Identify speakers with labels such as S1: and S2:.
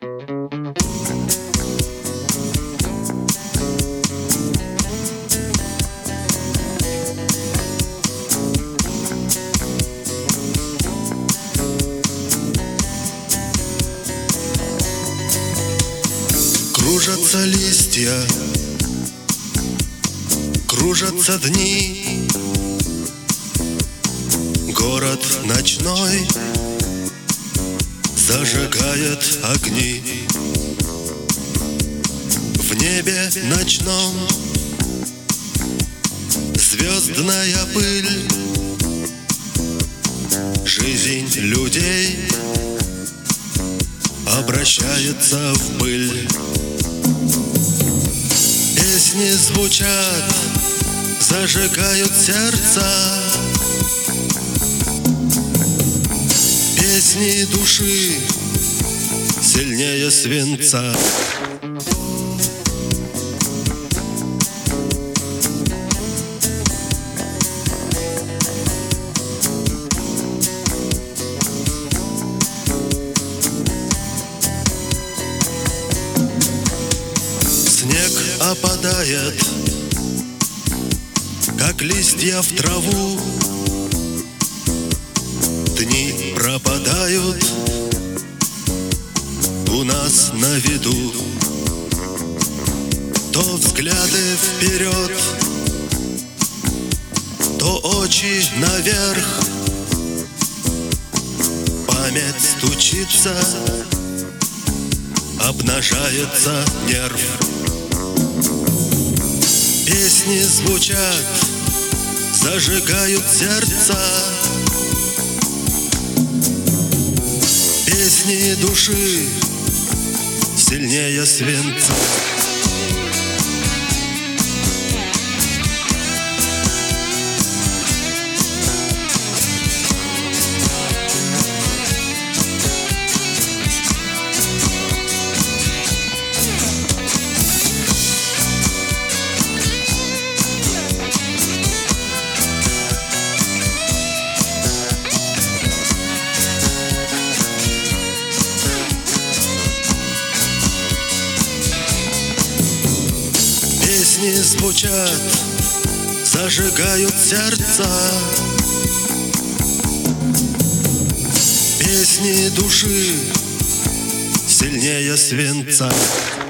S1: Кружатся листья, кружатся дни, город ночной зажигает огни. В небе ночном звездная пыль, жизнь людей обращается в пыль. Песни звучат, зажигают сердца, песни души сильнее свинца. Снег опадает, как листья в траву, дни пропадают у нас на виду. То взгляды вперед, то очи наверх, память стучится, обнажается нерв. Песни звучат, зажигают сердца, песни души сильнее свинца. Песни звучат, зажигают сердца, песни души сильнее свинца.